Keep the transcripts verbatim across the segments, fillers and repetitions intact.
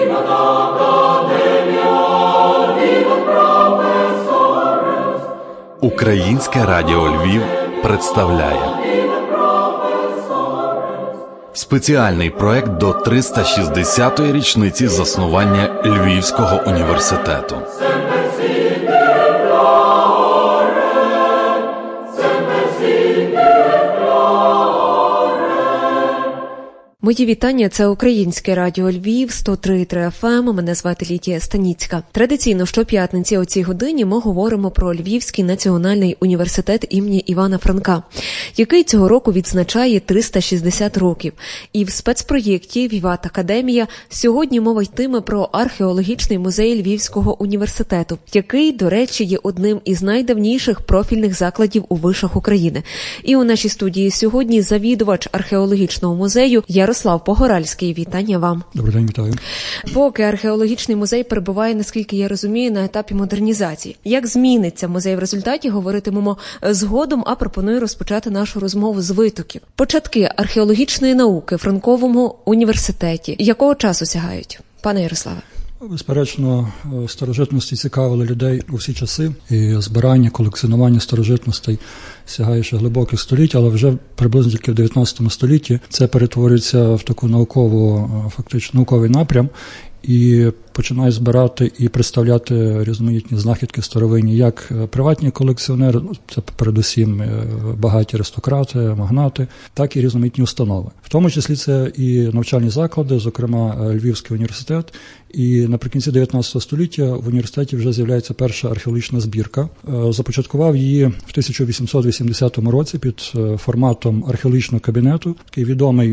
Українське радіо Львів представляє спеціальний проект до триста шістдесятої річниці заснування Львівського університету. Мої вітання, це Українське радіо Львів, сто три і три еф ем, мене звати Лідія Станіцька. Традиційно щоп'ятниці о цій годині ми говоримо про Львівський національний університет імені Івана Франка, який цього року відзначає триста шістдесят років. І в спецпроєкті «Віват Академія» сьогодні мова йтиме про археологічний музей Львівського університету, який, до речі, є одним із найдавніших профільних закладів у вишах України. І у нашій студії сьогодні завідувач археологічного музею Ярослав Погоральський. Вітання вам. Добрий день, вітаю. Поки археологічний музей перебуває, наскільки я розумію, на етапі модернізації. Як зміниться музей в результаті, говоритимемо згодом, а пропоную розпочати нашу розмову з витоків. Початки археологічної науки в Франковому університеті якого часу сягають? Пане Ярославе. Безперечно, старожитності цікавили людей у всі часи, і збирання, колекціонування старожитностей сягає ще глибоких століть, але вже приблизно тільки в дев'ятнадцятому столітті це перетворюється в таку наукову, фактично науковий напрям, і починає збирати і представляти різноманітні знахідки старовинні, як приватні колекціонери, це передусім багаті аристократи, магнати, так і різноманітні установи. В тому числі це і навчальні заклади, зокрема Львівський університет. І наприкінці дев'ятнадцятого століття в університеті вже з'являється перша археологічна збірка. Започаткував її в тисяча вісімсот вісімдесятому році під форматом археологічного кабінету. Такий відомий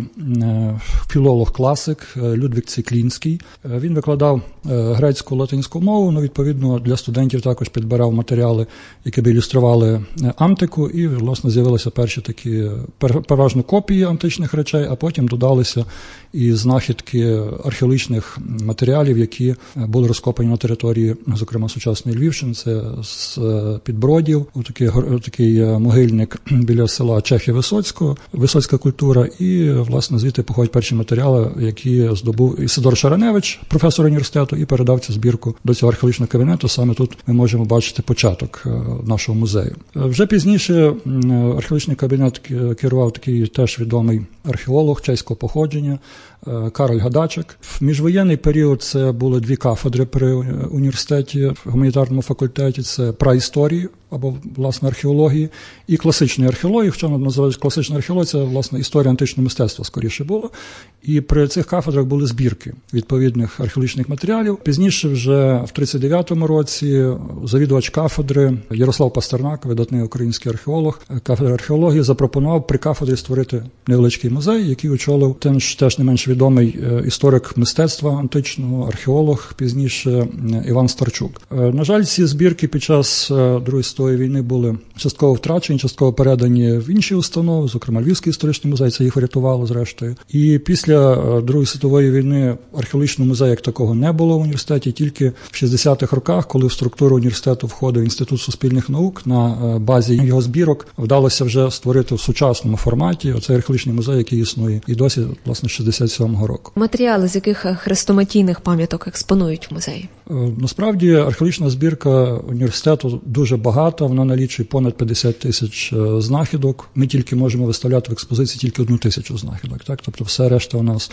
філолог-класик Людвік Циклінський. Він викладав грецьку, латинську мову, ну, відповідно, для студентів також підбирав матеріали, які б ілюстрували антику, і, власне, з'явилися перші такі, переважно копії античних речей, а потім додалися і знахідки археологічних матеріалів, які були розкопані на території, зокрема, сучасної Львівщини, це з Підбродів, такий, такий могильник біля села Чехи-Висоцького, Висоцька культура, і, власне, звідти походять перші матеріали, які здобув Ісидор Шареневич, професор університету, і передав цю збірку до цього археологічного кабінету. Саме тут ми можемо бачити початок нашого музею. Вже пізніше археологічний кабінет керував такий теж відомий археолог чеського походження Кароль Гадачик. В міжвоєнний період це були дві кафедри при університеті, в гуманітарному факультеті, це праісторії, або, власне, археології, і класичної археології, що називають класична археологія, це, власне, історія античного мистецтва, скоріше було. І при цих кафедрах були збірки відповідних археологічних матеріалів. Пізніше, вже в тридцять дев'ятому році, завідувач кафедри Ярослав Пастернак, видатний український археолог, кафедри археології, запропонував при кафедрі створити невеличкий музей, який очолив теж, теж не менш відомий історик мистецтва античного, археолог, пізніше Іван Старчук. На жаль, ці збірки під час Другої світової війни були частково втрачені, частково передані в інші установи, зокрема Львівський історичний музей, це їх врятувало зрештою. І після Другої світової війни археологічного музею як такого не було в університеті, тільки в шістдесятих роках, коли в структуру університету входив Інститут суспільних наук, на базі його збірок вдалося вже створити в сучасному форматі оцей археологічний музей, який існує і досі, власне, шістдесят сьомого року. Матеріали, з яких хрестоматійних пам'яток експонують в музеї? Насправді, археологічна збірка університету дуже багата, вона налічує понад п'ятдесят тисяч знахідок. Ми тільки можемо виставляти в експозиції тільки одну тисячу знахідок, так? Тобто все решта у нас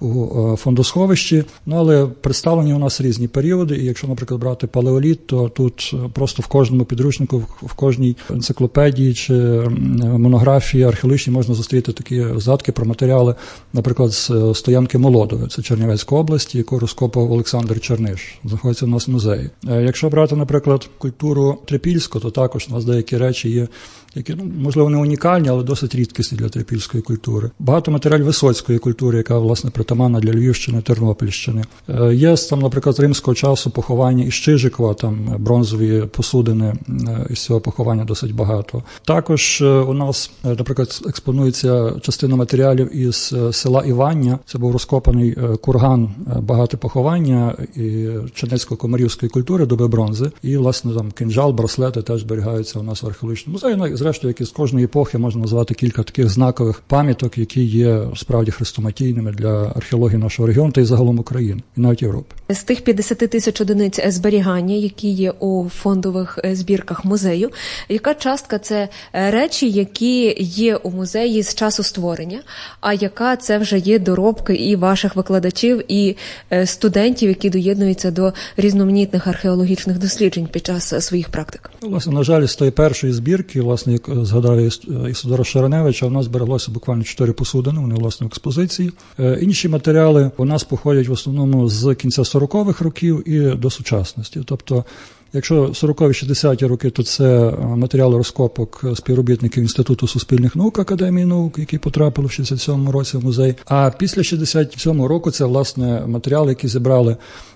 у фондосховищі. Ну, але представлені у нас різні періоди, і якщо, наприклад, брати палеоліт, то тут просто в кожному підручнику, в кожній енциклопедії чи монографії археологічній можна зустріти такі згадки про матеріали, наприклад, з стоянки Молодове, це Чернівецької області, яку розкопав Олександр Черниш. Знаходиться у нас в музеї. Якщо брати, наприклад, культуру Трипільську, то також у нас деякі речі є, які, ну, можливо, не унікальні, але досить рідкісні для трипільської культури. Багато матеріалів висоцької культури, яка, власне, притаманна для Львівщини, Тернопільщини. Є там, наприклад, римського часу поховання із Чижикова, там бронзові посудини із цього поховання досить багато. Також у нас, наприклад, експонується частина матеріалів із села Івання. Це був розкопаний курган, багате поховання, і донецько-комарівської культури доби бронзи. І, власне, там кинджал, браслети теж зберігаються у нас в археологічному музеї. Зрештою, як і з кожної епохи можна назвати кілька таких знакових пам'яток, які є справді хрестоматійними для археології нашого регіону та й загалом України, і навіть Європи. З тих п'ятдесят тисяч одиниць зберігання, які є у фондових збірках музею, яка частка це речі, які є у музеї з часу створення, а яка це вже є доробки і ваших викладачів, і студентів, які доєднуються до різноманітних археологічних досліджень під час своїх практик? Власне, на жаль, з тої першої збірки, власне, як згадав Ісидора Шараневича, у нас збереглося буквально чотири посудини, вони, власне, в експозиції. Інші матеріали у нас походять в основному з кінця сорокових років і до сучасності. Тобто, якщо сорокові-шістдесяті роки, то це матеріали розкопок співробітників Інституту суспільних наук Академії наук, які потрапили в шістдесят сьомому році в музей. А після шістдесят сьомого року це, власне, матеріали, які зібрали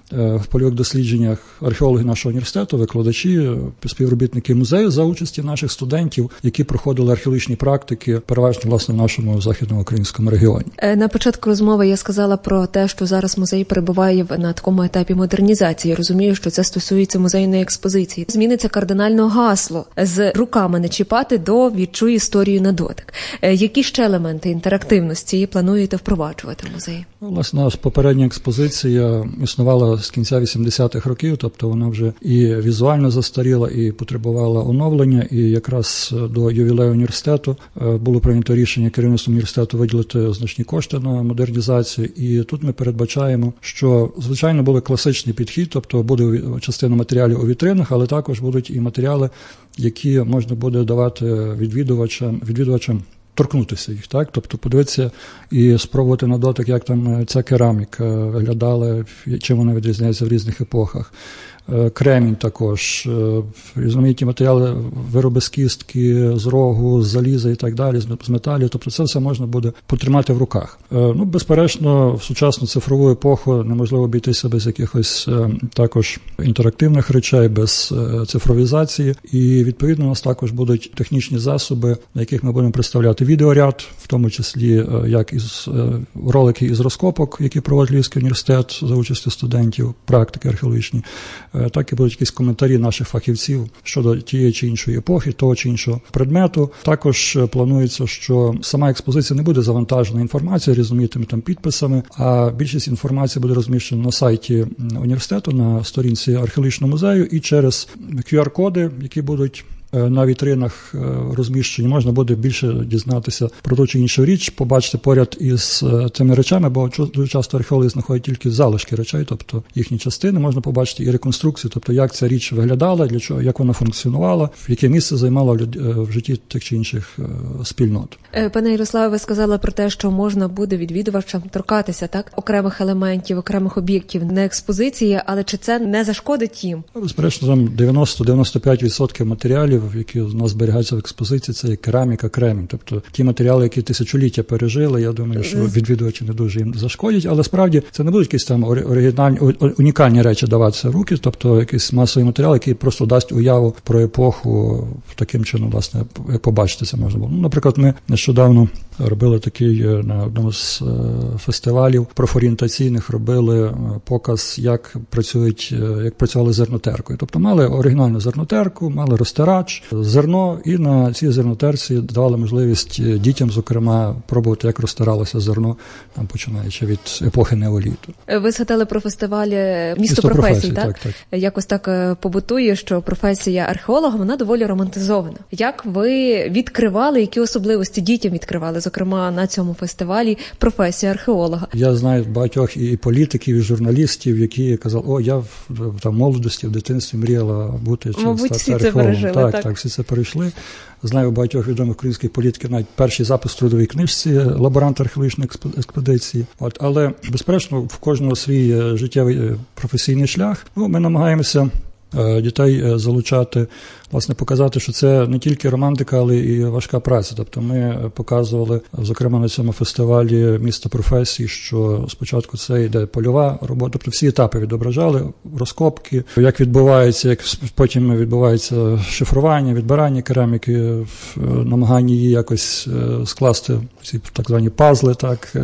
в польових дослідженнях археологи нашого університету, викладачі, співробітники музею за участі наших студентів, які проходили археологічні практики, переважно, власне, в нашому західному українському регіоні. На початку розмови я сказала про те, що зараз музей перебуває на такому етапі модернізації. Я розумію, що це стосується музейної експозиції. Зміниться кардинально гасло з руками не чіпати до відчуй історію на дотик. Які ще елементи інтерактивності плануєте впроваджувати в музеї? Власне, попередня експозиція існувала з кінця вісімдесятих років, тобто вона вже і візуально застаріла, і потребувала оновлення, і якраз до ювілею університету було прийнято рішення керівництвом університету виділити значні кошти на модернізацію, і тут ми передбачаємо, що, звичайно, буде класичний підхід, тобто буде частина матеріалів у вітринах, але також будуть і матеріали, які можна буде давати відвідувачам, відвідувачам торкнутися їх, так? Тобто подивитися і спробувати на дотик, як там ця кераміка виглядала, чим вона відрізняється в різних епохах. Кремінь також, різноманітні матеріали, вироби з кістки, з рогу, з заліза і так далі, з металів. Тобто це все можна буде потримати в руках. Ну, безперечно, в сучасну цифрову епоху неможливо обійтися без якихось також інтерактивних речей, без цифровізації. І, відповідно, у нас також будуть технічні засоби, на яких ми будемо представляти відеоряд, в тому числі як із ролики із розкопок, які проводить Львівський університет за участю студентів, практики археологічні, так і будуть якісь коментарі наших фахівців щодо тієї чи іншої епохи, того чи іншого предмету. Також планується, що сама експозиція не буде завантажена інформацією, різноманітними там підписами, а більшість інформації буде розміщена на сайті університету, на сторінці археологічного музею, і через кю ар-коди, які будуть на вітринах розміщені, можна буде більше дізнатися про ту чи іншу річ, побачити поряд із цими речами, бо дуже часто археологи знаходять тільки залишки речей, тобто їхні частини, можна побачити і реконструкцію, тобто як ця річ виглядала, для чого, як вона функціонувала, яке місце займала в житті тих чи інших спільнот. Пане Ярославе, ви сказали про те, що можна буде відвідувачам торкатися, так, окремих елементів, окремих об'єктів на експозиції, але чи це не зашкодить їм? Безперечно, там дев'яносто-дев'яносто п'ять відсотків матеріалів, які у нас зберігаються в експозиції, це кераміка, кремінь. Тобто ті матеріали, які тисячоліття пережили, я думаю, що відвідувачі не дуже їм зашкодять, але справді це не будуть якісь там оригінальні, унікальні речі даватися в руки, тобто якийсь масовий матеріал, який просто дасть уяву про епоху, таким чином, власне, як побачити це можна було. Ну, наприклад, ми нещодавно робили такий на одному з фестивалів профорієнтаційних, робили показ, як працюють, як працювали зернотеркою. Тобто мали оригінальну зернотерку, мали розтирач, зерно, і на цій зернотерці давали можливість дітям, зокрема, пробувати, як розтиралося зерно, там, починаючи від епохи неоліту. Ви згадали про фестиваль «Місто, Місто професій», професій так? Так, так? Якось так побутує, що професія археолога, вона доволі романтизована. Як ви відкривали, які особливості дітям відкривали, зокрема, на цьому фестивалі професія археолога? Я знаю багатьох і політиків, і журналістів, які казали, о, я в там, молодості, в дитинстві мріяла бути чимось археологом. Так, так, так, всі це перейшли. Знаю багатьох відомих українських політиків, навіть перший запис в трудовій книжці «Лаборант археологічної експедиції». От, але, безперечно, в кожного свій життєвий професійний шлях. Ну, ми намагаємося дітей залучати, власне, показати, що це не тільки романтика, але і важка праця. Тобто ми показували, зокрема, на цьому фестивалі «Місто професій», що спочатку це йде польова робота, тобто всі етапи відображали, розкопки, як відбувається, як потім відбувається шифрування, відбирання кераміки, намагання її якось скласти, ці так звані пазли, так,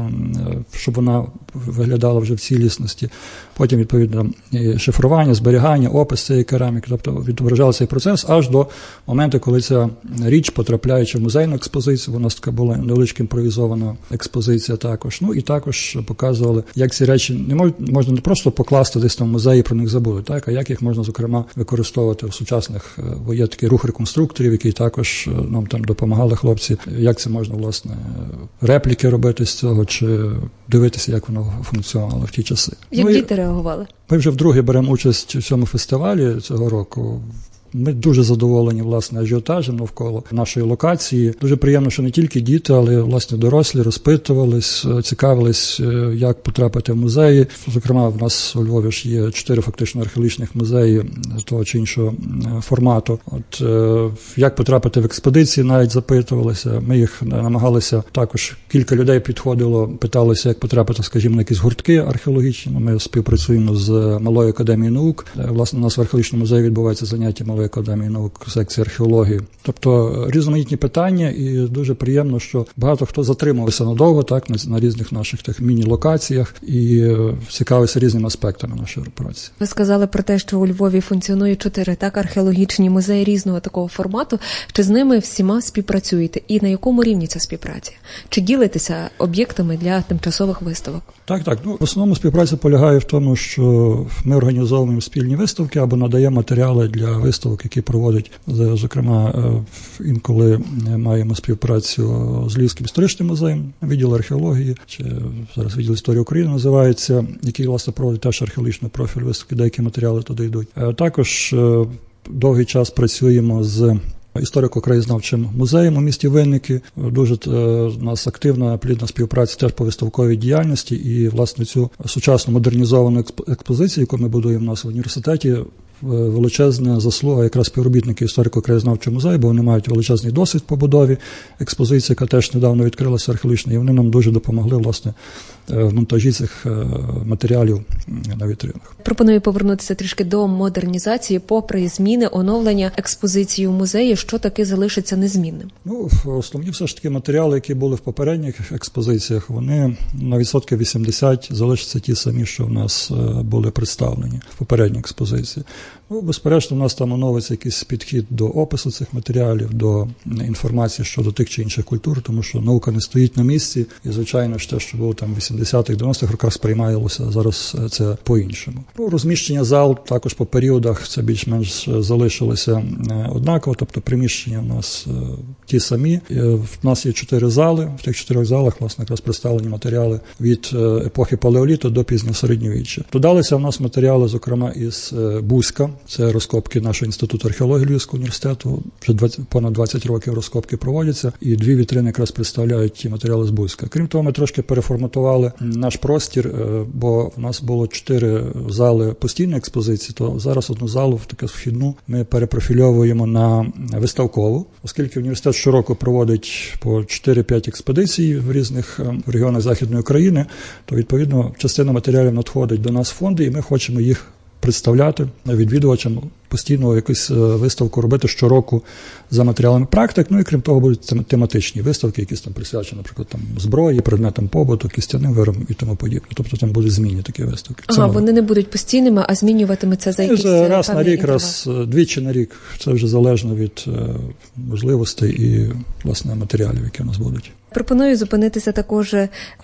щоб вона виглядала вже в цілісності. Потім, відповідно, шифрування, зберігання, опис цієї кераміки, тобто відображали цей процес аж до моменту, коли ця річ, потрапляючи в музейну експозицію, вона така була невеличка імпровізована експозиція також. Ну і також показували, як ці речі не мож, можна не просто покласти десь там в музеї, про них забули, так, а як їх можна, зокрема, використовувати в сучасних, бо є такий рух реконструкторів, який також нам там допомагали хлопці, як це можна, власне, репліки робити з цього, чи дивитися, як воно функціонувало в ті часи. Як ну, діти реагували? Ми вже вдруге беремо участь у цьому фестивалі цього року. Ми дуже задоволені, власне, ажіотажем навколо нашої локації. Дуже приємно, що не тільки діти, але, власне, дорослі розпитувались, цікавились, як потрапити в музеї. Зокрема, в нас у Львові ж є чотири фактично археологічних музеї того чи іншого формату. От як потрапити в експедиції, навіть запитувалися. Ми їх намагалися, також кілька людей підходило, питалися, як потрапити, скажімо, на якісь гуртки археологічні. Ми співпрацюємо з Малою академією наук. Власне, у нас в археологічному музеї відбувається заняття Малої академії наук, секції археології. Тобто різноманітні питання, і дуже приємно, що багато хто затримувався надовго, так, на, на різних наших тих міні-локаціях і цікавився різними аспектами нашої праці. Ви сказали про те, що у Львові функціонує чотири так археологічні музеї різного такого формату. Чи з ними всіма співпрацюєте? І на якому рівні ця співпраця? Чи ділитеся об'єктами для тимчасових виставок? Так, так. Ну, в основному співпраця полягає в тому, що ми організовуємо спільні виставки або надаємо матеріали для виставок, які проводять, зокрема, інколи маємо співпрацю з Львівським історичним музеєм, відділ археології, чи зараз відділ історії України називається, який, власне, проводить теж археологічний профіль виставки, деякі матеріали туди йдуть. Також довгий час працюємо з історико-краєзнавчим музеєм у місті Винники. Дуже у нас активна, плідна співпраця теж по виставковій діяльності, і, власне, цю сучасну модернізовану експозицію, яку ми будуємо в нас в університеті, величезна заслуга якраз співробітники історико-краєзнавчого музею, бо вони мають величезний досвід по будові експозиції, яка теж недавно відкрилася археологічна, і вони нам дуже допомогли, власне, в монтажі цих матеріалів на вітринах. Пропоную повернутися трішки до модернізації. Попри зміни, оновлення експозиції у музеї, що таки залишиться незмінним? Ну, основні все ж таки матеріали, які були в попередніх експозиціях, вони на відсотки вісімдесят залишаться ті самі, що в нас були представлені в попередній експозиції. Ну, безперечно, у нас там оновиться якийсь підхід до опису цих матеріалів, до інформації щодо тих чи інших культур, тому що наука не стоїть на місці, і, звичайно, ж те, що було там в вісімдесятих, дев'яностих роках, сприймалося, зараз це по-іншому. Ну, розміщення зал також по періодах це більш-менш залишилося однаково, тобто приміщення у нас ті самі. В нас є чотири зали, в тих чотирьох залах, власне, якраз представлені матеріали від епохи палеоліту до пізнього середньовіччя. Додалися у нас матеріали, зокрема, із Бузька. Це розкопки нашого інституту археології Львівського університету. Вже двадцять, понад двадцять років розкопки проводяться, і дві вітрини якраз представляють ті матеріали з Бузька. Крім того, ми трошки переформатували наш простір, бо в нас було чотири зали постійної експозиції, то зараз одну залу, в таку вхідну, ми перепрофільовуємо на виставкову, оскільки університет щороку проводить по чотири-п'ять експедицій в різних регіонах Західної України, то, відповідно, частина матеріалів надходить до нас в фонди, і ми хочемо їх представляти відвідувачам, постійно якусь виставку робити щороку за матеріалами практик. Ну і крім того, будуть тематичні виставки, якісь там присвячені, наприклад, там зброї, предметам побуту, кістяним виробам і тому подібне. Тобто там будуть змінні такі виставки. Ага, це вони не будуть постійними, а змінюватимуться за якісь певні раз на рік, раз двічі на рік. Це вже залежно від можливостей і, власне, матеріалів, які у нас будуть. Пропоную зупинитися також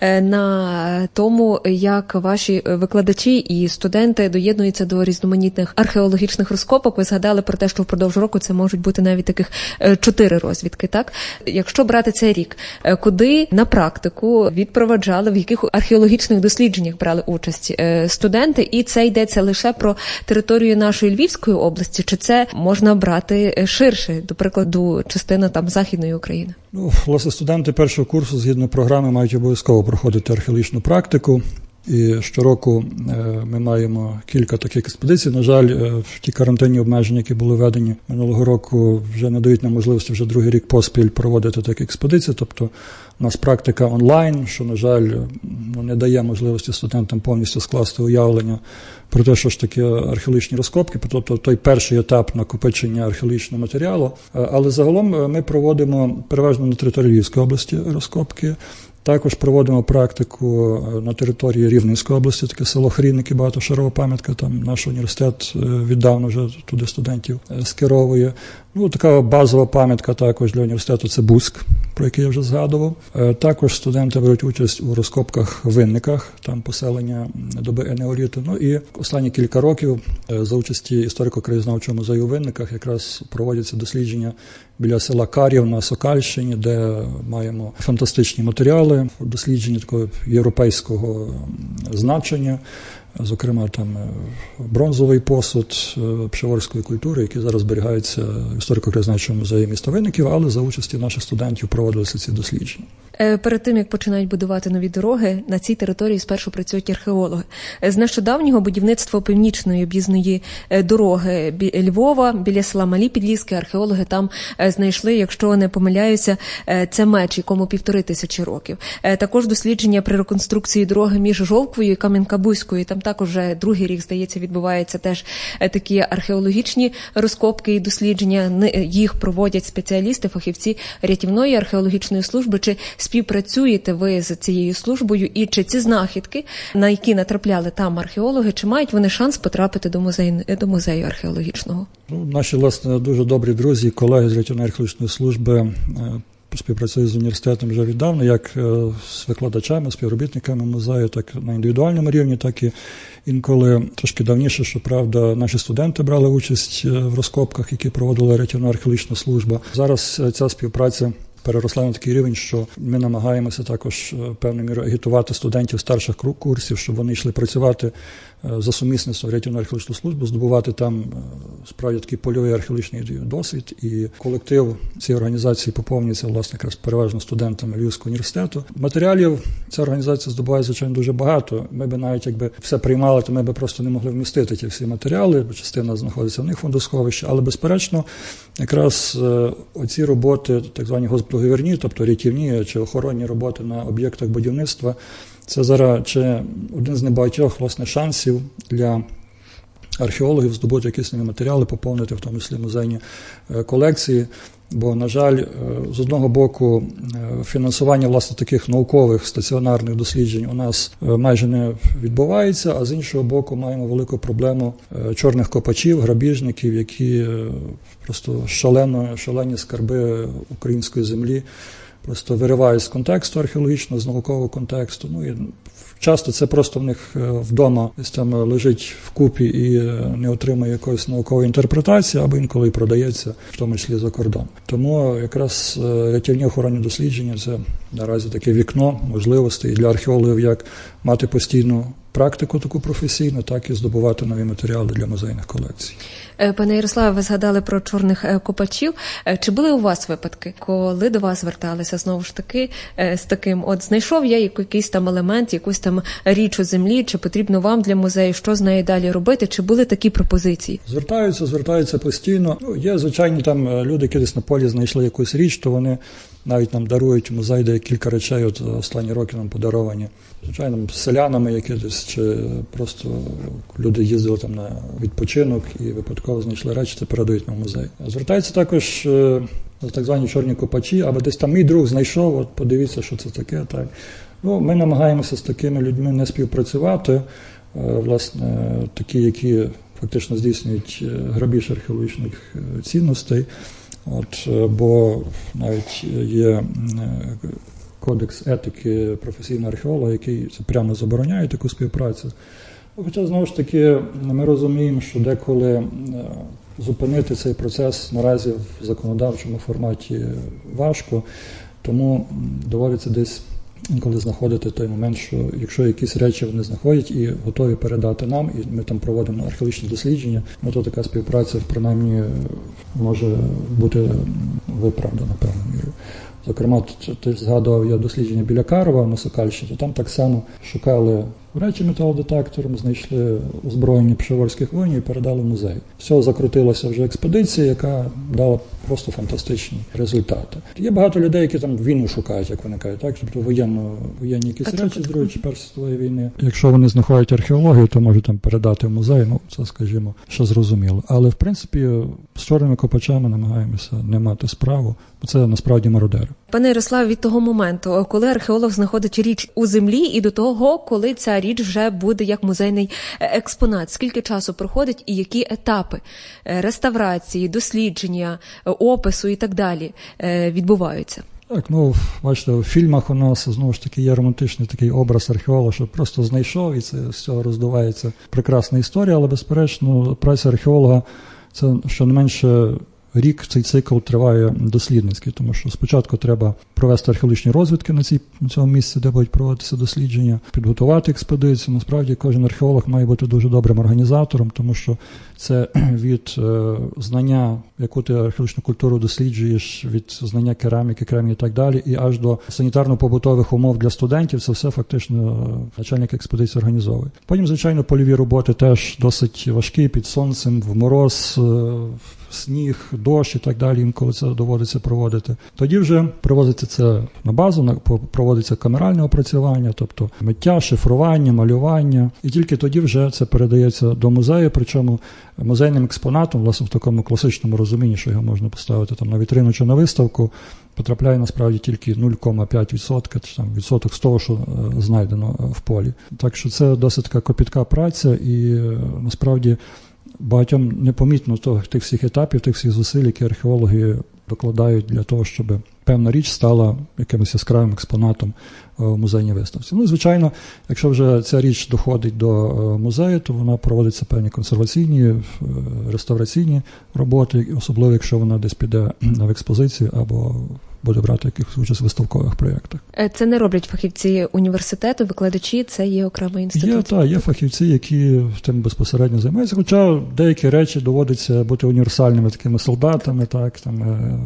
на тому, як ваші викладачі і студенти доєднуються до різноманітних археологічних розкопок. Ви згадали про те, що впродовж року це можуть бути навіть таких чотири розвідки, так? Якщо брати цей рік, куди на практику відпроваджали, в яких археологічних дослідженнях брали участь студенти? І це йдеться лише про територію нашої Львівської області, чи це можна брати ширше, до прикладу, частина там Західної України? Ну, власне, студенти першого курсу, згідно програми, мають обов'язково проходити археологічну практику. І щороку ми маємо кілька таких експедицій. На жаль, в ті карантинні обмеження, які були введені минулого року, вже не дають нам можливості вже другий рік поспіль проводити такі експедиції. Тобто у нас практика онлайн, що, на жаль, ну, не дає можливості студентам повністю скласти уявлення про те, що ж таке археологічні розкопки, тобто той перший етап накопичення археологічного матеріалу. Але загалом ми проводимо переважно на території Львівської області розкопки. Також проводимо практику на території Рівненської області, таке село Хрінники, багатошарова пам'ятка, там наш університет віддавна вже туди студентів скеровує. Ну, така базова пам'ятка також для університету – це Буськ, про який я вже згадував. Також студенти беруть участь у розкопках в Винниках, там поселення доби енеоліту. Ну і останні кілька років за участі історико-краєзнавчого музею у Винниках якраз проводяться дослідження біля села Кар'їв на Сокальщині, де маємо фантастичні матеріали, дослідження такого європейського значення, зокрема там бронзовий посуд пшеворської культури, який зараз зберігається в історико-краєзнавчому музеї міста Винників, але за участі наших студентів проводилися ці дослідження. Перед тим, як починають будувати нові дороги, на цій території спершу працюють археологи. З нещодавнього будівництва північної об'їзної дороги Львова біля села Малі Підлізки археологи там знайшли, якщо не помиляюся, це меч, якому півтори тисячі років. Також дослідження при реконструкції дороги між Жовквою і Кам'янка-Бузькою, там також вже другий рік, здається, відбуваються теж такі археологічні розкопки і дослідження. Їх проводять спеціалісти, фахівці рятівної археологічної служби. Чи співпрацюєте ви з цією службою і чи ці знахідки, на які натрапляли там археологи, чи мають вони шанс потрапити до музею, до музею археологічного? Ну, наші, власне, дуже добрі друзі, колеги з рятівної археологічної служби співпрацюють з університетом вже віддавна, як з викладачами, співробітниками музею, так на індивідуальному рівні, так і інколи трошки давніше, щоправда, наші студенти брали участь в розкопках, які проводила рятівна археологічна служба. Зараз ця співпраця переросла на такий рівень, що ми намагаємося також певною мірою агітувати студентів старших курсів, щоб вони йшли працювати за сумісництвом в рятівну археологічну службу, здобувати там справді такий польовий археологічний досвід. І колектив цієї організації поповнюється, власне, якраз переважно студентами Львівського університету. Матеріалів ця організація здобуває, звичайно, дуже багато. Ми б навіть, якби все приймали, то ми б просто не могли вмістити ті всі матеріали, бо частина знаходиться в них фондосховищі. Але, безперечно, якраз оці роботи, так звані госпдоговірні, тобто рятівні чи охоронні роботи на об'єктах будівництва, це зараз чи один з небагатьох, власне, шансів для археологів здобути якісь нові матеріали, поповнити в тому числі музейні колекції. Бо, на жаль, з одного боку, фінансування, власне, таких наукових стаціонарних досліджень у нас майже не відбувається, а з іншого боку, маємо велику проблему чорних копачів, грабіжників, які просто шалено, шалені скарби української землі просто виривають з контексту археологічного, з наукового контексту. Ну і часто це просто в них вдома десь там лежить вкупі і не отримує якоїсь наукової інтерпретації, або інколи і продається, в тому числі за кордон. Тому якраз рятівні охоронні дослідження – це наразі таке вікно можливостей для археологів, як мати постійну практику таку професійну, так і здобувати нові матеріали для музейних колекцій. Пане Ярославе, ви згадали про чорних копачів. Чи були у вас випадки, коли до вас зверталися знову ж таки з таким, от знайшов я якийсь там елемент, якусь там річ у землі, чи потрібно вам для музею, що з нею далі робити, чи були такі пропозиції? Звертаються, звертаються постійно. Ну, є, звичайні, там люди, які десь на полі знайшли якусь річ, то вони навіть нам дарують в музей, де кілька речей от останні роки нам подаровані. Звичайно, селянами, які десь, чи просто люди їздили там на відпочинок і випадково знайшли речі, це передають на музей. Звертаються також е, так звані чорні копачі, або десь там мій друг знайшов, от подивіться, що це таке. Так. Ну, ми намагаємося з такими людьми не співпрацювати, е, власне, такі, які фактично здійснюють грабіж археологічних цінностей. От, бо навіть є кодекс етики професійного археолога, який це прямо забороняє таку співпрацю. Хоча, знову ж таки, ми розуміємо, що деколи зупинити цей процес наразі в законодавчому форматі важко, тому доводиться десь інколи знаходити той момент, що якщо якісь речі вони знаходять і готові передати нам, і ми там проводимо археологічні дослідження, ну, то така співпраця, принаймні, може бути виправдана певною мірою. Зокрема, ти згадував я дослідження біля Карова на Сокальщині, то там так само шукали речі металодетектором, знайшли озброєння пшеворських воїнів і передали в музей. Все, закрутилася вже експедиція, яка дала просто фантастичні результати. Є багато людей, які там війну шукають, як вони кажуть, так? Тобто воєнно, воєнні якісь а речі з Другої чи Першої світової війни. Якщо вони знаходять археологію, то можуть там передати в музей, ну це, скажімо, що зрозуміло. Але в принципі з чорними копачами намагаємося не мати справу, бо це насправді мародери. Пане Ярославе, від того моменту, коли археолог знаходить річ у землі, і до того, коли ця річ вже буде як музейний експонат, скільки часу проходить і які етапи реставрації, дослідження, опису і так далі відбуваються? Так, ну, бачите, в фільмах у нас, знову ж таки, є романтичний такий образ археолога, що просто знайшов, і це з цього роздувається прекрасна історія, але, безперечно, праця археолога – це щонайменше рік цей цикл триває дослідницький, тому що спочатку треба провести археологічні розвідки на, цій, на цьому місці, де будуть проводитися дослідження, підготувати експедицію. Насправді кожен археолог має бути дуже добрим організатором, тому що це від е, знання, яку ти археологічну культуру досліджуєш, від знання кераміки, кремії і так далі, і аж до санітарно-побутових умов для студентів, це все фактично начальник експедиції організовує. Потім, звичайно, польові роботи теж досить важкі, під сонцем, в мороз, е, сніг, дощ і так далі, інколи це доводиться проводити. Тоді вже проводиться це на базу, проводиться камеральне опрацювання, тобто миття, шифрування, малювання. І тільки тоді вже це передається до музею, причому музейним експонатом, власне, в такому класичному розумінні, що його можна поставити там на вітрину чи на виставку, потрапляє насправді тільки нуль цілих п'ять відсотка, чи там відсоток з того, що е, знайдено в полі. Так що це досить така копітка праця і е, насправді багатьом непомітно того, тих всіх етапів, тих всіх зусиль, які археологи докладають для того, щоб певна річ стала якимось яскравим експонатом в музейній виставці. Ну і, звичайно, якщо вже ця річ доходить до музею, то вона проводиться певні консерваційні, реставраційні роботи, особливо якщо вона десь піде в експозицію або буде брати якихось участь в виставкових проєктах. Це не роблять фахівці університету, викладачі, це є окремий інститут? Є, так, є фахівці, які тим безпосередньо займаються, хоча деякі речі доводиться бути універсальними такими солдатами, так, там,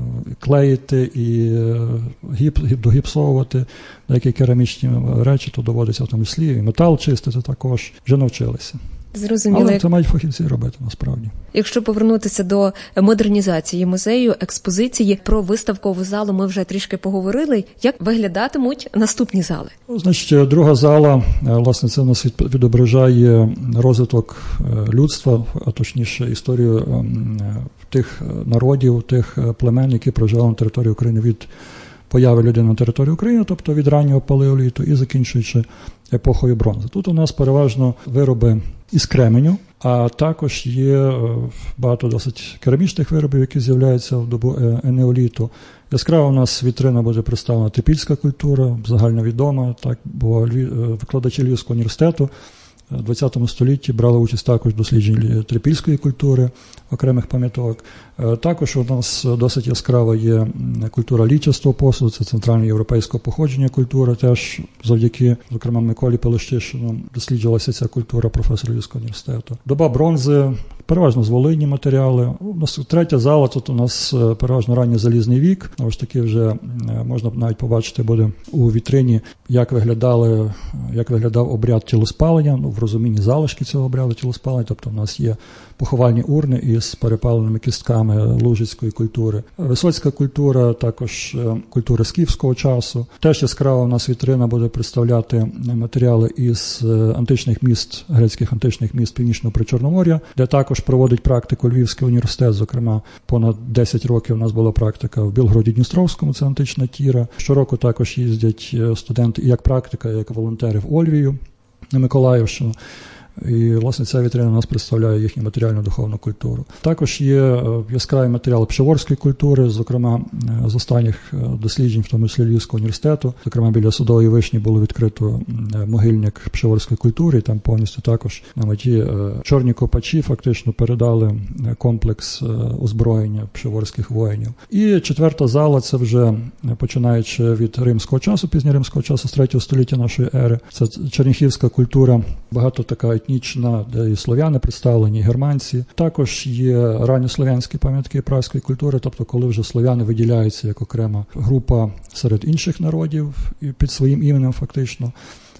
клеїти і гіп, догіпсовувати деякі керамічні речі, то доводиться в тому числі, і метал чистити також, вже навчилися. Зрозуміло. Але це мають фахівці робити, насправді. Якщо повернутися до модернізації музею, експозиції, про виставкову залу ми вже трішки поговорили. Як виглядатимуть наступні зали? Ну, значить, друга зала, власне, це у нас відображає розвиток людства, а точніше історію тих народів, тих племен, які проживали на території України від появи людини на території України, тобто від раннього палеоліту і закінчуючи епохою бронзи. Тут у нас переважно вироби із кременю, а також є багато досить керамічних виробів, які з'являються в добу енеоліту. Яскраво у нас вітрина буде представлена трипільська культура, загальновідома, так, бо викладачі Львівського університету в ХХ столітті брали участь також в дослідженні трипільської культури, окремих пам'яток. Також у нас досить яскрава є культура лічастого посуду, це центральноєвропейського походження культура, теж завдяки, зокрема, Миколі Пелещишину досліджувалася ця культура професора Львівського університету. Доба бронзи, переважно з Волині матеріали. У нас третя зала, тут у нас переважно ранній залізний вік. Ось таки вже можна навіть побачити буде у вітрині, як виглядали, як виглядав обряд тілоспалення, ну, в розумінні залишки цього обряду тілоспалення, тобто у нас є поховальні урни із перепаленими кістками лужицької культури. Висоцька культура, також культура скіфського часу. Теж яскрава у нас вітрина буде представляти матеріали із античних міст, грецьких античних міст Північного Причорномор'я, де також проводить практику Львівський університет. Зокрема, понад десять років у нас була практика в Білгороді-Дністровському, це антична Тіра. Щороку також їздять студенти і як практика, як волонтери в Ольвію, на Миколаївщину. І, власне, ця вітрина у нас представляє їхню матеріально-духовну культуру. Також є яскраві матеріали пшеворської культури, зокрема, з останніх досліджень, в тому числі Львівського університету. Зокрема, біля Судової вишні було відкрито могильник пшеворської культури, і там повністю також на меті чорні копачі фактично передали комплекс озброєння пшеворських воїнів. І четверта зала, це вже починаючи від римського часу, пізньоримського часу, з третього століття нашої ери. Це черніхівська культура, багато така етнічна, де і слов'яни представлені, і германці. Також є ранньослов'янські пам'ятки празької культури, тобто коли вже слов'яни виділяються як окрема група серед інших народів і під своїм іменем фактично.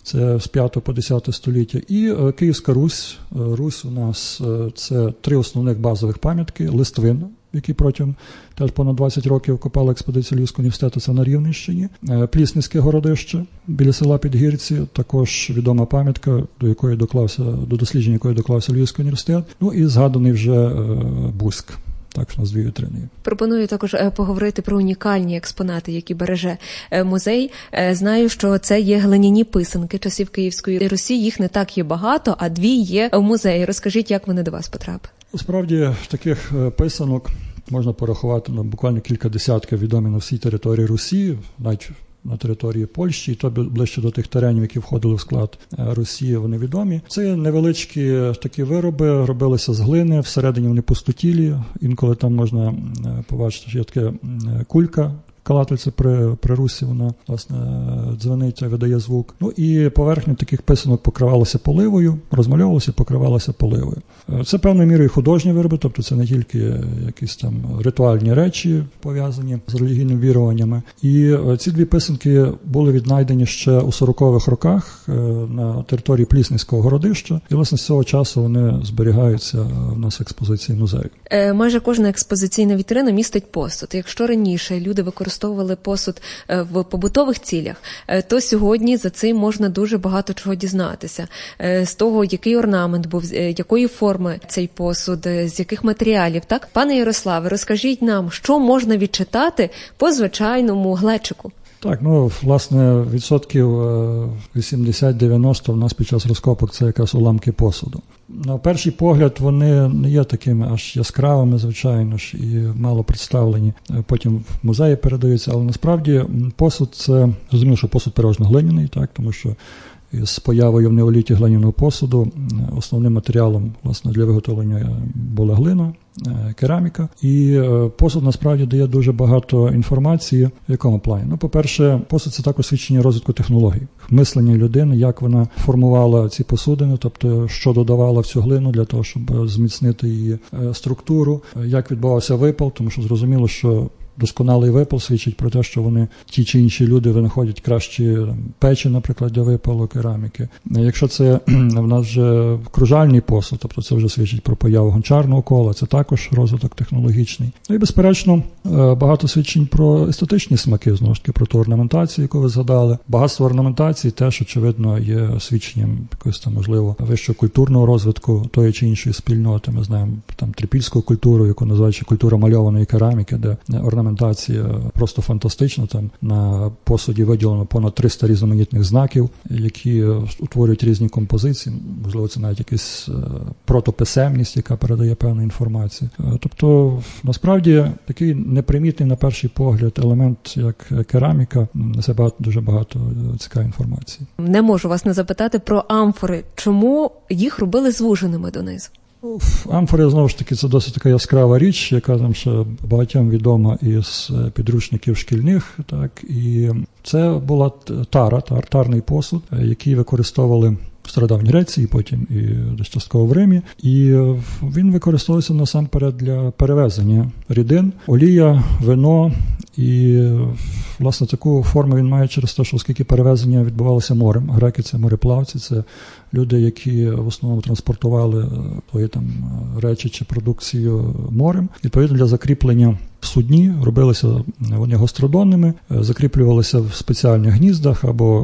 це з п'ятого по десяте століття. І Київська Русь. Русь у нас це три основних базових пам'ятки. Листвин, які протягом теж понад двадцять років копала експедиція Львівського університету, це на Рівненщині. Пліснівське городище біля села Підгірці, також відома пам'ятка, до якої доклався, до дослідження якої доклався Львівський університет. Ну і згаданий вже Буськ. Так, що у нас дві вітрини. Пропоную також поговорити про унікальні експонати, які береже музей. Знаю, що це є глиняні писанки часів Київської Русі. Їх не так є багато, а дві є в музеї. Розкажіть, як вони до вас потрапили? Справді, таких писанок можна порахувати ну, буквально кілька десятків відомі на всій території Русі, навіть на території Польщі, і то ближче до тих теренів, які входили в склад Росії, вони відомі. Це невеличкі такі вироби, робилися з глини, всередині вони пустотілі, інколи там можна побачити, що є така кулька, калательця при, при русі, вона, власне, дзвенить, видає звук. Ну і поверхня таких писанок покривалася поливою, розмальовувалася, покривалася поливою. Це певною мірою художні вироби, тобто це не тільки якісь там ритуальні речі, пов'язані з релігійними віруваннями. І ці дві писанки були віднайдені ще у сорокових роках на території Пліснівського городища, і, власне, з цього часу вони зберігаються в нас в експозиції музею. Е, майже кожна експозиційна вітрина містить посуд. Якщо раніше люди використовували посуд в побутових цілях, то сьогодні за цим можна дуже багато чого дізнатися. З того, який орнамент був, якої форми цей посуд, з яких матеріалів. Так, пане Ярославе, розкажіть нам, що можна відчитати по звичайному глечику? Так, ну, власне, відсотків вісімдесят-дев'яносто в нас під час розкопок це якраз уламки посуду. На перший погляд вони не є такими аж яскравими, звичайно ж, і мало представлені. Потім в музеї передаються, але насправді посуд це, розумію, що посуд переважно-глиняний, так, тому що з появою в неоліті глиняного посуду основним матеріалом, власне, для виготовлення була глина, кераміка. І посуд насправді дає дуже багато інформації. В якому плані? Ну, по-перше, посуд – це також свідчення розвитку технологій. Мислення людини, як вона формувала ці посудини, тобто що додавала в цю глину для того, щоб зміцнити її структуру, як відбувався випал, тому що зрозуміло, що досконалий випал свідчить про те, що вони, ті чи інші люди, винаходять кращі печі, наприклад, для випалу кераміки. Якщо це в нас вже кружальний посуд, тобто це вже свідчить про появу гончарного кола, це також розвиток технологічний. Ну і, безперечно, багато свідчень про естетичні смаки, знову ж таки, про ту орнаментацію, яку ви згадали. Багатство орнаментації теж, очевидно, є свідченням якогось там, можливо, вищого культурного розвитку тої чи іншої спільноти. Ми знаємо там трипільську культуру, яку називають культура мальованої кераміки, де орнаментація просто фантастична. Там на посуді виділено понад триста різноманітних знаків, які утворюють різні композиції. Можливо, це навіть якась протописемність, яка передає певну інформацію. Тобто, насправді, такий непримітний на перший погляд елемент, як кераміка, несе багато, дуже багато цікавої інформації. Не можу вас не запитати про амфори. Чому їх робили звуженими донизу? Амфори, знову ж таки, це досить така яскрава річ, яка там ще багатьом відома із підручників шкільних. Так, і це була тара, тар, тарний посуд, який використовували в Стародавній Греції, потім і десь частково в Римі. І він використовувався насамперед для перевезення рідин, олія, вино. І, власне, таку форму він має через те, що оскільки перевезення відбувалося морем. Греки – це мореплавці, це люди, які в основному транспортували свої там речі чи продукцію морем. Відповідно, для закріплення в судні робилися вони гостродонними, закріплювалися в спеціальних гніздах або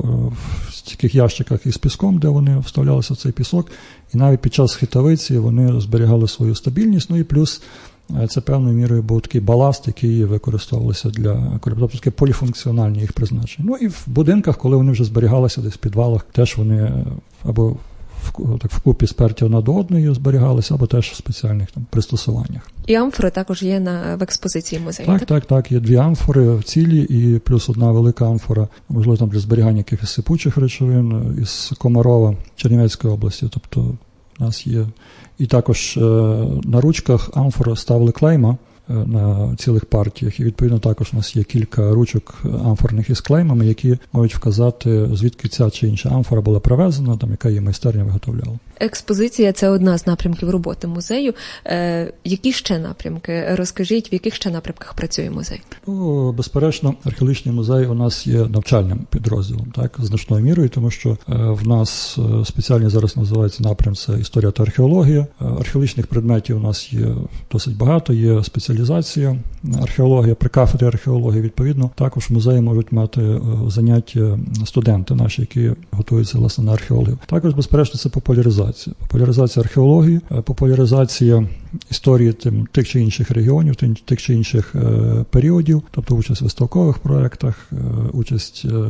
в таких ящиках із піском, де вони вставлялися в цей пісок. І навіть під час хитавиці вони зберігали свою стабільність. Ну і плюс це певною мірою був такий баласт, який використовувався для, тобто таке поліфункціональні їх призначення. Ну і в будинках, коли вони вже зберігалися десь в підвалах, теж вони або в, так, вкупі сперті одна до одної зберігалися, або теж в спеціальних там пристосуваннях. І амфори також є на, в експозиції музею, так? Так, так, так. Є дві амфори цілі і плюс одна велика амфора, можливо, там для зберігання якихось сипучих речовин із Комарова, Чернівецької області. Тобто у нас є. І також е, на ручках амфор ставили клейма е, на цілих партіях. І, відповідно, також у нас є кілька ручок амфорних із клеймами, які можуть вказати, звідки ця чи інша амфора була привезена, там, яка її майстерня виготовляла. Експозиція – це одна з напрямків роботи музею. Е, які ще напрямки? Розкажіть, в яких ще напрямках працює музей? Ну, безперечно, археологічний музей у нас є навчальним підрозділом, так, значною мірою, тому що е, в нас е, спеціально зараз називається напрям – це історія та археологія. Е, археологічних предметів у нас є досить багато, є спеціалізація археологія, при кафедрі археології, відповідно. Також в музеї можуть мати е, заняття студенти наші, які готуються, власне, на археологів. Також, безперечно, це популяризація. Популяризація археології, е, популяризація історії тим, тих чи інших регіонів, тим, тих чи інших е, періодів, тобто участь в виставкових проєктах, е, участь е,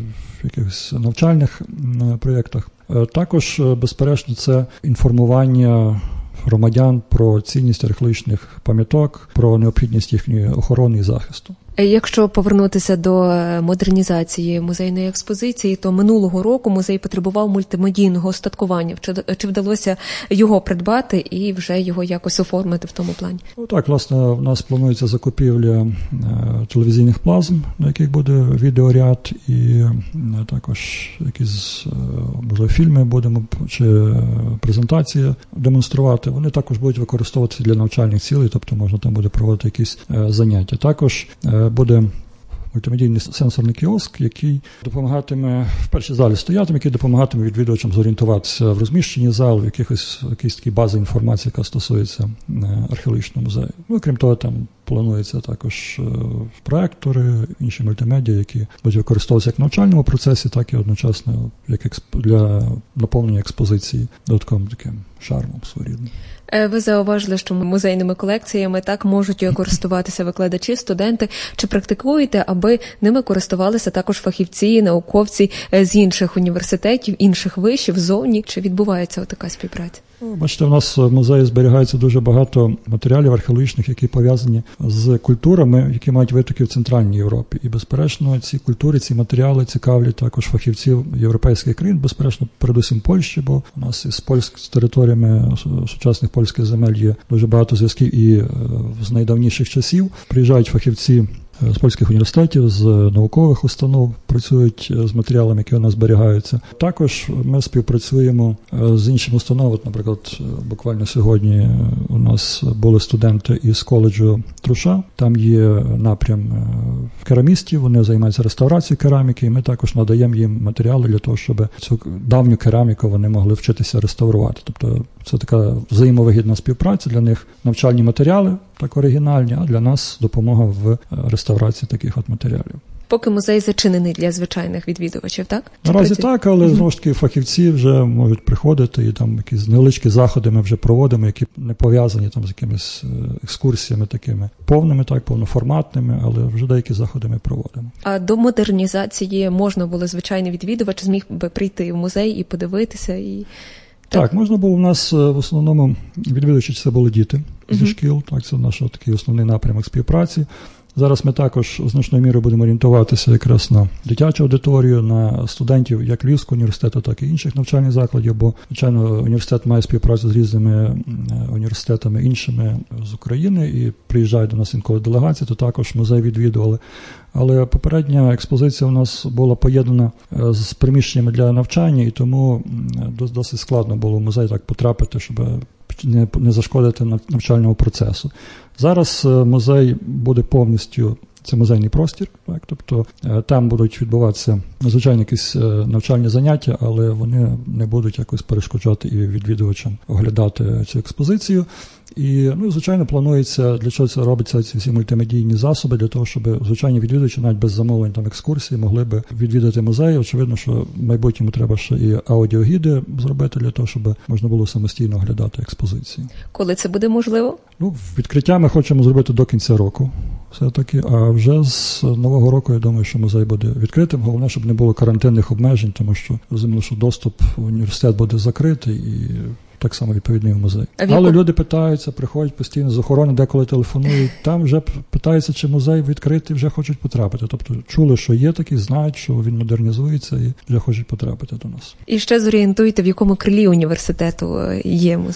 в якихось навчальних е, проєктах. Е, також, е, безперечно, це інформування громадян про цінність археологічних пам'яток, про необхідність їхньої охорони і захисту. Якщо повернутися до модернізації музейної експозиції, то минулого року музей потребував мультимедійного устаткування. Чи вдалося його придбати і вже його якось оформити в тому плані? Ну, так, власне, у нас планується закупівля е, телевізійних плазм, на яких буде відеоряд, і е, також якісь, е, можливо, фільми будемо, чи презентації демонструвати. Вони також будуть використовуватися для навчальних цілей, тобто можна там буде проводити якісь е, заняття. Також е, буде мультимедійний сенсорний кіоск, який допомагатиме в першій залі стоятиме, який допомагатиме відвідувачам зорієнтуватися в розміщенні зал, в якихось якійсь такій базі інформації, яка стосується археологічного музею. Ну, крім того, там планується також проектори, інші мультимедіа, які будуть використовуватися як в навчальному процесі, так і одночасно як експ... для наповнення експозиції додатковим таким шармом своєрідним. Ви зауважили, що музейними колекціями так можуть користуватися викладачі, студенти. Чи практикуєте, аби ними користувалися також фахівці, науковці з інших університетів, інших вишів, зовні? Чи відбувається така співпраця? Бачите, у нас в музеї зберігається дуже багато матеріалів археологічних, які пов'язані з культурами, які мають витоки в Центральній Європі. І, безперечно, ці культури, ці матеріали цікавлять також фахівців європейських країн, безперечно, передусім Польщі, бо у нас із Польськ, з територіями сучасних польських земель є дуже багато зв'язків і з найдавніших часів. Приїжджають фахівці з польських університетів, з наукових установ, працюють з матеріалами, які у нас зберігаються. Також ми співпрацюємо з іншими установами. Наприклад, буквально сьогодні у нас були студенти із коледжу Труша. Там є напрям керамістів, вони займаються реставрацією кераміки, і ми також надаємо їм матеріали для того, щоб цю давню кераміку вони могли вчитися реставрувати. Тобто це така взаємовигідна співпраця, для них навчальні матеріали, так оригінальні, а для нас допомога в реставрації таких от матеріалів. Поки музей зачинений для звичайних відвідувачів, так? Наразі так, але знову ж таки фахівці вже можуть приходити, і там якісь невеличкі заходи ми вже проводимо, які не пов'язані там з якимись екскурсіями такими повними, так, повноформатними, але вже деякі заходи ми проводимо. А до модернізації можна було звичайний відвідувач зміг би прийти в музей і подивитися і Так, так, можна було. У нас в основному відвідувачі це були діти зі uh-huh. шкіл, так, це наш такий основний напрямок співпраці. Зараз ми також значною мірою будемо орієнтуватися якраз на дитячу аудиторію, на студентів як Львівського університету, так і інших навчальних закладів, бо, звичайно, університет має співпрацю з різними університетами іншими з України, і приїжджають до нас інколи делегації, то також музей відвідували. Але попередня експозиція у нас була поєднана з приміщеннями для навчання, і тому досить складно було в музей так потрапити, щоб не, не зашкодити навчальному процесу. Зараз музей буде повністю, це музейний простір, так, тобто там будуть відбуватися, звичайно, якісь навчальні заняття, але вони не будуть якось перешкоджати і відвідувачам оглядати цю експозицію. І, ну, звичайно, планується, для чого це робиться, ці всі мультимедійні засоби, для того, щоб звичайні відвідувачі, навіть без замовлень там екскурсії, могли би відвідати музей. Очевидно, що в майбутньому треба ще і аудіогіди зробити для того, щоб можна було самостійно оглядати експозиції. Коли це буде можливо? Ну, відкриття ми хочемо зробити до кінця року, все-таки, а вже з нового року, я думаю, що музей буде відкритим. Головне, щоб не було карантинних обмежень, тому що, розуміло, що доступ в університет буде закритий і так само відповідний в музей. Але яку... люди питаються, приходять постійно з охорони, деколи телефонують, там вже питаються, чи музей відкритий, вже хочуть потрапити. Тобто чули, що є такі, знають, що він модернізується і вже хочуть потрапити до нас. І ще зорієнтуйте, в якому крилі університету є музей?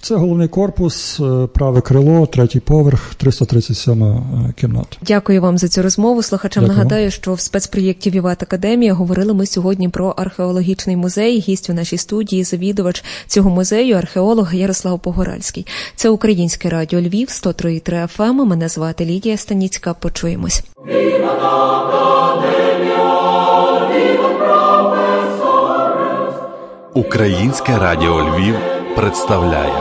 Це головний корпус, праве крило, третій поверх, триста тридцять сьома кімната. Дякую вам за цю розмову. Слухачам Дякую. Нагадаю, що в спецпроєкті «Віват Академія» говорили ми сьогодні про археологічний музей. Гість у нашій студії – завідувач цього музею, археолог Ярослав Погоральський. Це Українське радіо Львів, сто три і три еф ем. Мене звати Лідія Станіцька. Почуємось. Українське радіо Львів представляє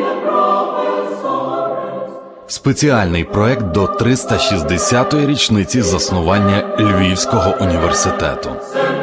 спеціальний проект до триста шістдесятої річниці заснування Львівського університету.